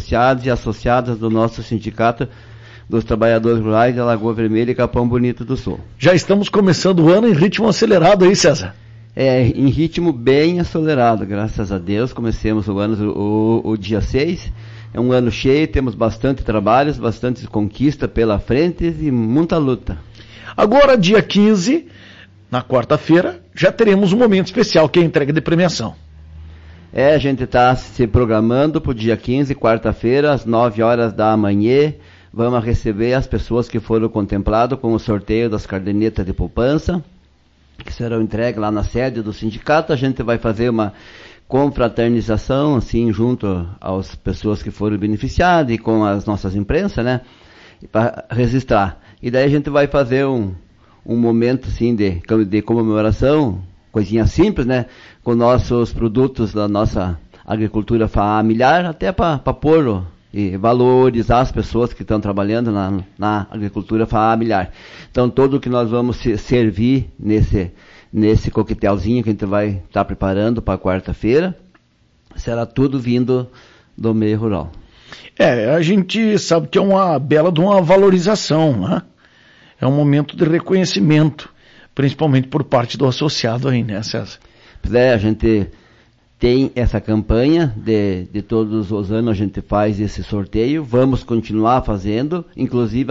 associados e associadas do nosso Sindicato dos Trabalhadores Rurais de Lagoa Vermelha e Capão Bonito do Sul. Já estamos começando o ano em ritmo acelerado aí, César? Em ritmo bem acelerado, graças a Deus. Comecemos o ano, o dia 6. É um ano cheio, temos bastante trabalhos, bastante conquista pela frente e muita luta. Agora, dia 15, na quarta-feira, já teremos um momento especial, que é a entrega de premiação. A gente está se programando para o dia 15, quarta-feira, às 9 horas da manhã. Vamos receber as pessoas que foram contempladas com o sorteio das cadernetas de poupança, que serão entregues lá na sede do sindicato. A gente vai fazer uma confraternização, assim, junto às pessoas que foram beneficiadas e com as nossas imprensas, né, para registrar. E daí a gente vai fazer um momento, assim, de comemoração, coisinha simples, né, com nossos produtos da nossa agricultura familiar, até para pôr e valorizar as pessoas que estão trabalhando na agricultura familiar. Então, tudo que nós vamos servir nesse coquetelzinho que a gente vai estar preparando para quarta-feira, será tudo vindo do meio rural. A gente sabe que é uma bela de uma valorização, né? É um momento de reconhecimento, principalmente por parte do associado aí, né, César? A gente tem essa campanha de todos os anos a gente faz esse sorteio, vamos continuar fazendo, inclusive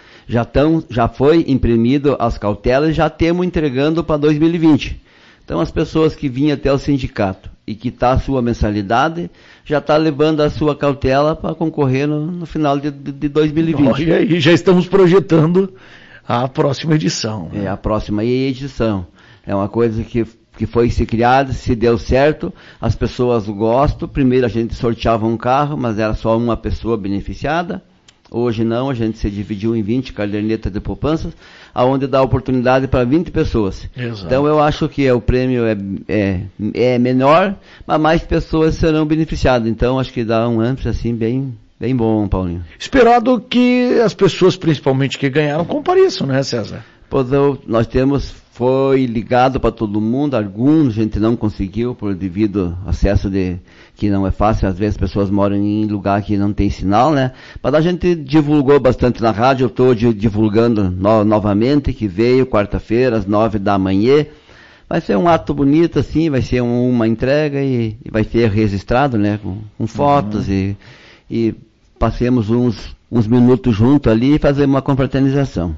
já foi imprimido as cautelas e já temos entregando para 2020. Então as pessoas que vinham até o sindicato e que está a sua mensalidade, já está levando a sua cautela para concorrer no final de 2020. E aí já estamos projetando a próxima edição. A próxima edição. É uma coisa que foi se criada, se deu certo, as pessoas gostam. Primeiro a gente sorteava um carro, mas era só uma pessoa beneficiada. Hoje não, a gente se dividiu em 20 cadernetas de poupanças, aonde dá oportunidade para 20 pessoas. Exato. Então eu acho que o prêmio é menor, mas mais pessoas serão beneficiadas. Então acho que dá um ânimo assim bem bom, Paulinho. Esperado que as pessoas, principalmente que ganharam, compareçam, né, César? Pois nós foi ligado para todo mundo, alguns a gente não conseguiu por devido acesso que não é fácil, às vezes as pessoas moram em lugar que não tem sinal, né? Mas a gente divulgou bastante na rádio, eu estou divulgando novamente, que veio quarta-feira às 9 da manhã. Vai ser um ato bonito assim, vai ser uma entrega e vai ser registrado, né? Com fotos e passemos uns minutos juntos ali e fazer uma confraternização.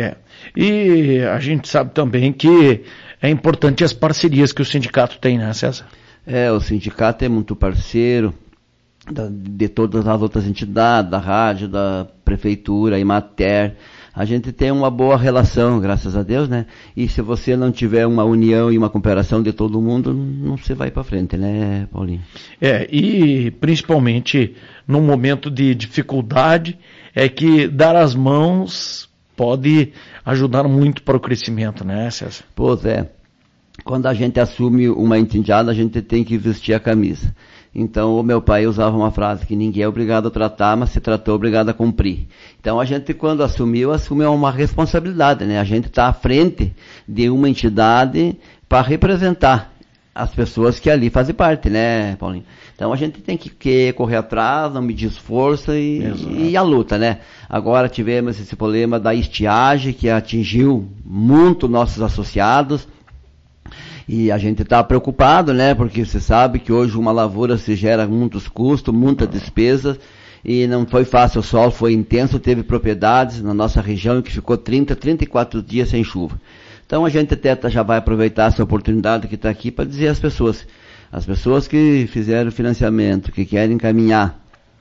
E a gente sabe também que é importante as parcerias que o sindicato tem, né, César? O sindicato é muito parceiro de todas as outras entidades, da rádio, da prefeitura, Imater. A gente tem uma boa relação, graças a Deus, né? E se você não tiver uma união e uma cooperação de todo mundo, não se vai para frente, né, Paulinho? E principalmente no momento de dificuldade, é que dar as mãos pode ajudar muito para o crescimento, né, César? Pois é. Quando a gente assume uma entidade, a gente tem que vestir a camisa. Então, o meu pai usava uma frase que ninguém é obrigado a tratar, mas se tratou, obrigado a cumprir. Então, a gente, quando assume uma responsabilidade, né? A gente está à frente de uma entidade para representar as pessoas que ali fazem parte, né, Paulinho? Então a gente tem que correr atrás, não medir esforço e a luta, né? Agora tivemos esse problema da estiagem que atingiu muito nossos associados e a gente está preocupado, né? Porque você sabe que hoje uma lavoura se gera muitos custos, muitas despesas e não foi fácil, o sol foi intenso, teve propriedades na nossa região que ficou 34 dias sem chuva. Então a gente até já vai aproveitar essa oportunidade que está aqui para dizer às pessoas que fizeram financiamento, que querem encaminhar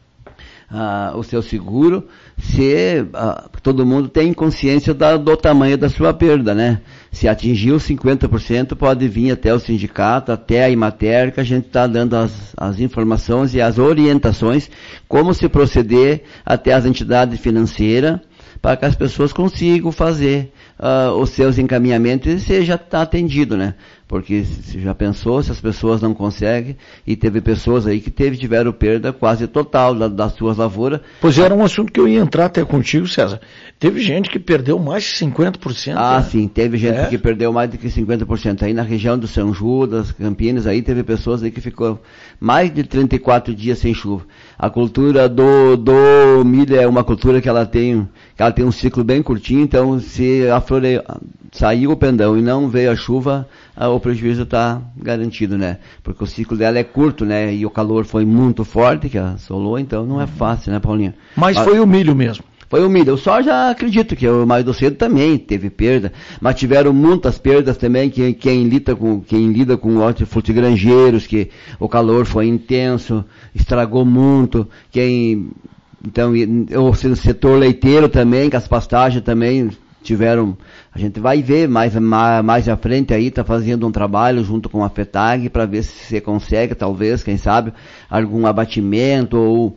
o seu seguro, todo mundo tem consciência do tamanho da sua perda, né? Se atingiu 50%, pode vir até o sindicato, até a Imater, que a gente está dando as informações e as orientações, como se proceder até as entidades financeiras, para que as pessoas consigam fazer os seus encaminhamentos e seja atendido, né? porque se já pensou, se as pessoas não conseguem, e teve pessoas aí que tiveram perda quase total das suas lavouras. Pois era um assunto que eu ia entrar até contigo, César. Teve gente que perdeu mais de 50%. Ah, sim, teve gente que perdeu mais de 50%. Aí na região do São Judas, Campinas, aí teve pessoas aí que ficou mais de 34 dias sem chuva. A cultura do milho é uma cultura que ela tem um ciclo bem curtinho, então se saiu o pendão e não veio a chuva, o prejuízo está garantido, né? Porque o ciclo dela é curto, né? E o calor foi muito forte, que assolou, então não é fácil, né, Paulinho? Mas foi o milho mesmo. Foi o milho. Eu só já acredito que o mais do cedo também teve perda, mas tiveram muitas perdas também quem lida com hortifrutigranjeiros, que o calor foi intenso, estragou muito, então o setor leiteiro também, que as pastagens também tiveram, a gente vai ver mais à frente aí, está fazendo um trabalho junto com a FETAG para ver se você consegue, talvez, quem sabe, algum abatimento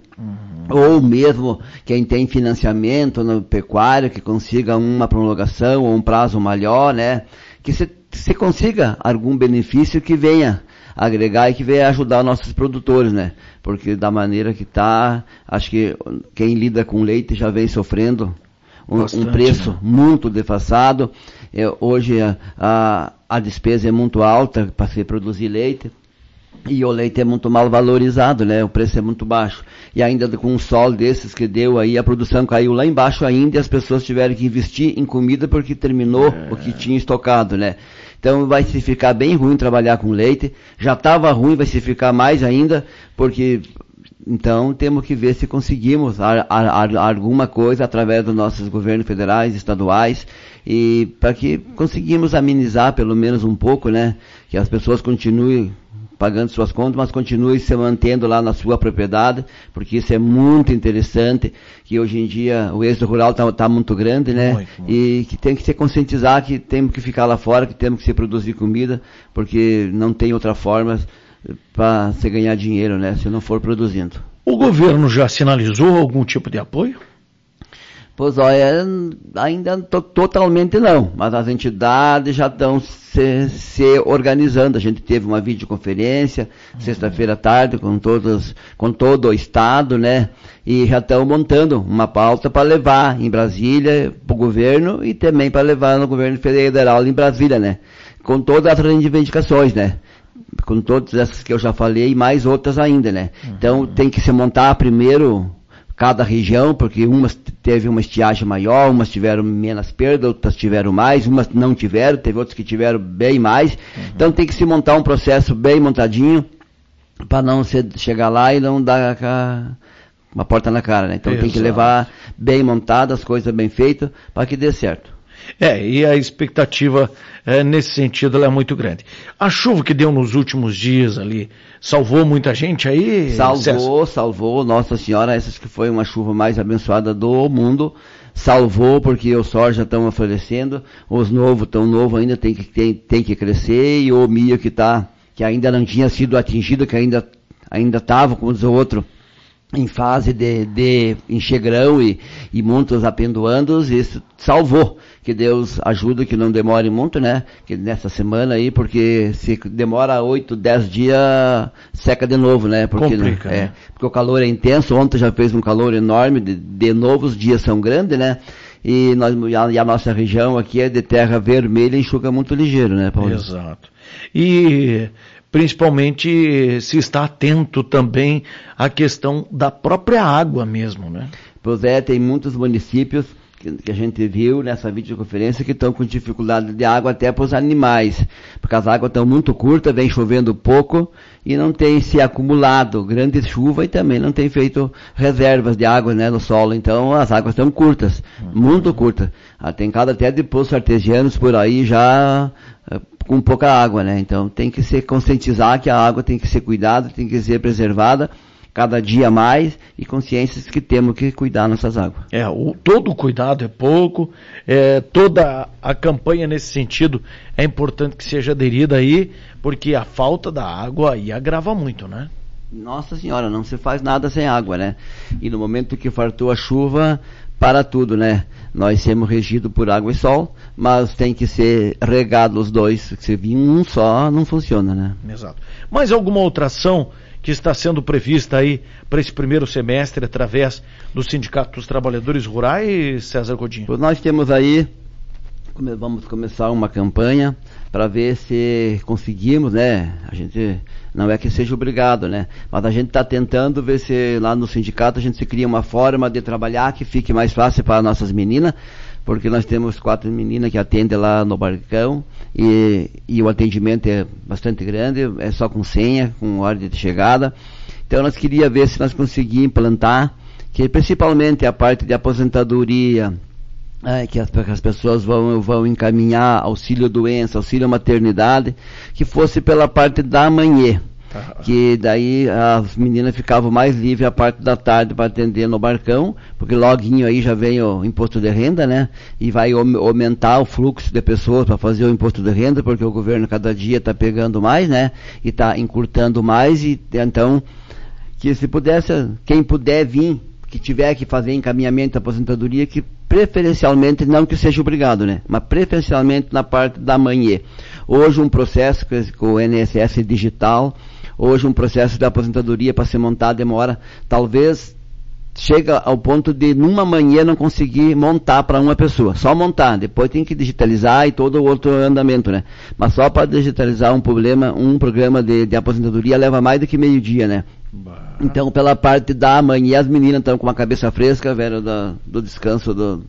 ou mesmo quem tem financiamento no pecuário, que consiga uma prorrogação ou um prazo maior, né? Que se consiga algum benefício que venha agregar e que venha ajudar nossos produtores, né? Porque da maneira que está, acho que quem lida com leite já vem sofrendo um preço, né, muito defasado. Hoje a despesa é muito alta para se produzir leite. E o leite é muito mal valorizado, né? O preço é muito baixo. E ainda com um sol desses que deu aí, a produção caiu lá embaixo ainda e as pessoas tiveram que investir em comida porque terminou o que tinha estocado, né? Então vai se ficar bem ruim trabalhar com leite. Já estava ruim, vai se ficar mais ainda, porque então temos que ver se conseguimos alguma coisa através dos nossos governos federais, estaduais, e para que conseguimos amenizar pelo menos um pouco, né? Que as pessoas continuem pagando suas contas, mas continue se mantendo lá na sua propriedade, porque isso é muito interessante, que hoje em dia o êxodo rural tá muito grande, né? Muito. E que tem que se conscientizar que temos que ficar lá fora, que temos que se produzir comida, porque não tem outra forma para se ganhar dinheiro, né? Se não for produzindo. O governo já sinalizou algum tipo de apoio? Pois olha, ainda totalmente não, mas as entidades já estão se organizando. A gente teve uma videoconferência sexta-feira à tarde com todo o estado, né? E já estão montando uma pauta para levar em Brasília para o governo e também para levar no governo federal em Brasília, né? Com todas as reivindicações, né? Com todas essas que eu já falei e mais outras ainda, né? Então tem que se montar primeiro cada região, porque umas teve uma estiagem maior, umas tiveram menos perda, outras tiveram mais, umas não tiveram, teve outras que tiveram bem mais. Então tem que se montar um processo bem montadinho para não chegar lá e não dar uma porta na cara, né? Então Exato. Tem que levar bem montado, as coisas bem feitas, para que dê certo. E a expectativa nesse sentido ela é muito grande. A chuva que deu nos últimos dias ali, salvou muita gente aí? Salvou, Nossa Senhora, essa que foi uma chuva mais abençoada do mundo, salvou porque os soja estão florescendo, os novos tão novos ainda tem que crescer, e o milho que ainda não tinha sido atingido, que ainda estava, como diz o outro, em fase de enxegrão e muitos apendoandos, isso salvou. Que Deus ajude que não demore muito, né? Que nessa semana aí, porque se demora 8, 10 dias, seca de novo, né? Porque, complica, né? Porque o calor é intenso, ontem já fez um calor enorme, de novo os dias são grandes, né? E a nossa região aqui é de terra vermelha e enxuga muito ligeiro, né, Paulo? Exato. E principalmente se está atento também à questão da própria água mesmo, né? Pois é, tem muitos municípios que a gente viu nessa videoconferência que estão com dificuldade de água até para os animais, porque as águas estão muito curtas, vem chovendo pouco e não tem se acumulado grande chuva e também não tem feito reservas de água, né, no solo, então as águas estão curtas, muito curtas. Tem cada até de poços artesianos por aí já com pouca água, né, então tem que se conscientizar que a água tem que ser cuidada, tem que ser preservada cada dia mais, e consciências que temos que cuidar nossas águas. Todo o cuidado é pouco, toda a campanha nesse sentido é importante que seja aderida aí, porque a falta da água aí agrava muito, né? Nossa Senhora, não se faz nada sem água, né? E no momento que fartou a chuva, para tudo, né? Nós somos regidos por água e sol, mas tem que ser regado os dois. Se vir um só, não funciona, né? Exato. Mais alguma outra ação que está sendo prevista aí para esse primeiro semestre através do Sindicato dos Trabalhadores Rurais, César Godinho? Nós temos aí, vamos começar uma campanha para ver se conseguimos, né? A gente não é que seja obrigado, né? Mas a gente está tentando ver se lá no sindicato a gente se cria uma forma de trabalhar que fique mais fácil para nossas meninas, porque nós temos 4 meninas que atendem lá no Barcão e o atendimento é bastante grande, é só com senha, com ordem de chegada. Então nós queríamos ver se nós conseguimos implantar, que principalmente a parte de aposentadoria, que as pessoas vão encaminhar auxílio doença, auxílio maternidade, que fosse pela parte da manhã, que daí as meninas ficavam mais livres a parte da tarde para atender no Barcão, porque loguinho aí já vem o imposto de renda, né? E vai aumentar o fluxo de pessoas para fazer o imposto de renda, porque o governo cada dia está pegando mais, né? E está encurtando mais, e então, que se pudesse, quem puder vir, que tiver que fazer encaminhamento da aposentadoria, que preferencialmente, não que seja obrigado, né? Mas preferencialmente na parte da manhã. Hoje um processo com o INSS digital, hoje um processo de aposentadoria para ser montado demora, talvez chega ao ponto de numa manhã não conseguir montar para uma pessoa, só montar, depois tem que digitalizar e todo o outro andamento, né? Mas só para digitalizar um programa de aposentadoria leva mais do que meio-dia, né? Então, pela parte da manhã, as meninas estão com uma cabeça fresca, velho, do descanso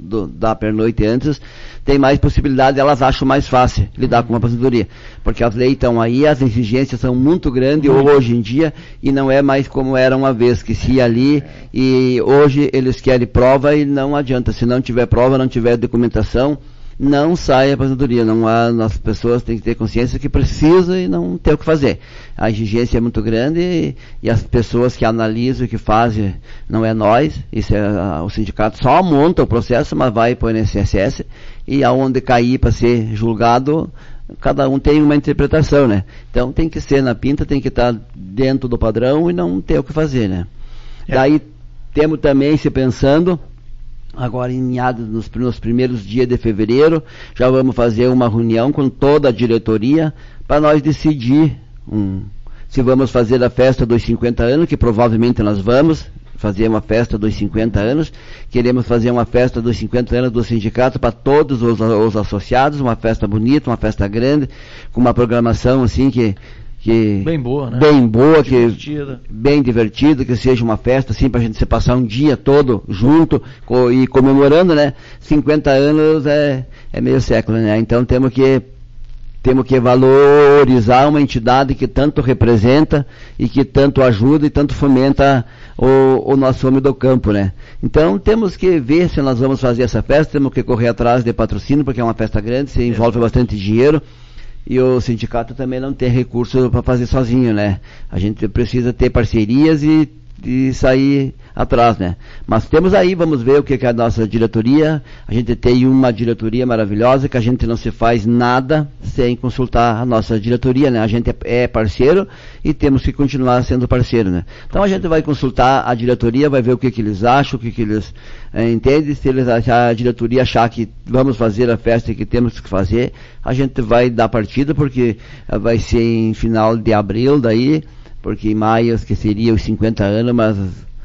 da pernoite antes, tem mais possibilidade, elas acham mais fácil lidar com a aposentadoria, porque as leis estão aí, as exigências são muito grandes hoje em dia, e não é mais como era uma vez, que se ia ali, e hoje eles querem prova e não adianta, se não tiver prova, não tiver documentação, não sai a aposentadoria, não há, as pessoas têm que ter consciência que precisa e não tem o que fazer. A exigência é muito grande e as pessoas que analisam e que fazem, não é nós, isso é o sindicato só monta o processo, mas vai para o INSS e aonde cair para ser julgado, cada um tem uma interpretação, né? Então tem que ser na pinta, tem que estar dentro do padrão e não ter o que fazer, né? Daí temos também se pensando, agora em meados, nos primeiros dias de fevereiro, já vamos fazer uma reunião com toda a diretoria para nós decidir se vamos fazer a festa dos 50 anos, que provavelmente nós vamos fazer uma festa dos 50 anos, queremos fazer uma festa dos 50 anos do sindicato para todos os associados, uma festa bonita, uma festa grande, com uma programação assim que bem boa, né? Bem boa, bem divertida, que seja uma festa assim para a gente se passar um dia todo junto e comemorando, né? 50 anos é meio século, né? Então temos que valorizar uma entidade que tanto representa e que tanto ajuda e tanto fomenta o nosso homem do campo, né? Então temos que ver se nós vamos fazer essa festa, temos que correr atrás de patrocínio, porque é uma festa grande, se envolve bastante dinheiro. E o sindicato também não tem recurso para fazer sozinho, né? A gente precisa ter parcerias e sair atrás, né? Mas temos aí, vamos ver o que é a nossa diretoria. A gente tem uma diretoria maravilhosa, que a gente não se faz nada sem consultar a nossa diretoria, né? A gente é parceiro e temos que continuar sendo parceiro, né? Então a gente vai consultar a diretoria, vai ver o que eles acham, o que eles entendem. Se a diretoria achar que vamos fazer a festa que temos que fazer, a gente vai dar partida, porque vai ser em final de abril daí, porque em maio que seria os 50 anos, mas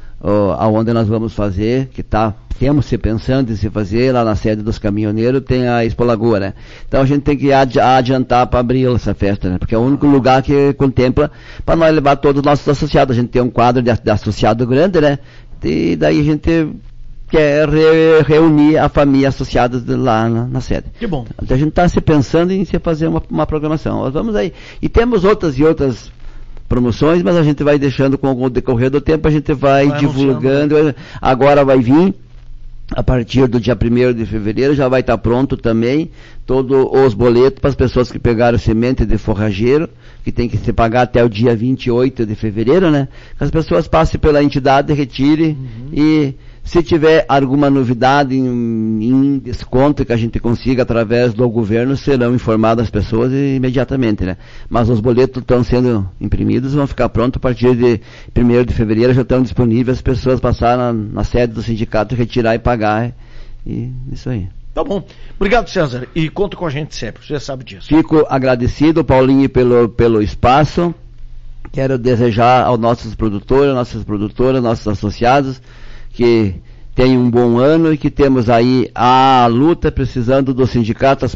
aonde nós vamos fazer, temos se pensando em se fazer, lá na sede dos caminhoneiros tem a Expo Lagoa, né? Então a gente tem que adiantar para abril essa festa, né? Porque é o único lugar que contempla para nós levar todos os nossos associados. A gente tem um quadro de associado grande, né? E daí a gente quer reunir a família associada lá na sede. Que bom. Então a gente está se pensando em se fazer uma programação. Nós vamos aí. E temos outras promoções, mas a gente vai deixando com o decorrer do tempo, a gente vai divulgando. Agora vai vir, a partir do dia 1º de fevereiro, já vai estar pronto também todos os boletos para as pessoas que pegaram semente de forrageiro, que tem que se pagar até o dia 28 de fevereiro, né? Que as pessoas passem pela entidade, retirem e Se tiver alguma novidade em desconto que a gente consiga através do governo, serão informadas as pessoas imediatamente, né? Mas os boletos estão sendo imprimidos, vão ficar prontos a partir de 1º de fevereiro, já estão disponíveis, as pessoas passarem na sede do sindicato, retirar e pagar, e isso aí. Tá bom. Obrigado, César. E conta com a gente sempre, você sabe disso. Fico agradecido, Paulinho, pelo espaço. Quero desejar aos nossos produtores, nossas produtoras, nossos associados, que tenham um bom ano e que temos aí a luta precisando do sindicato,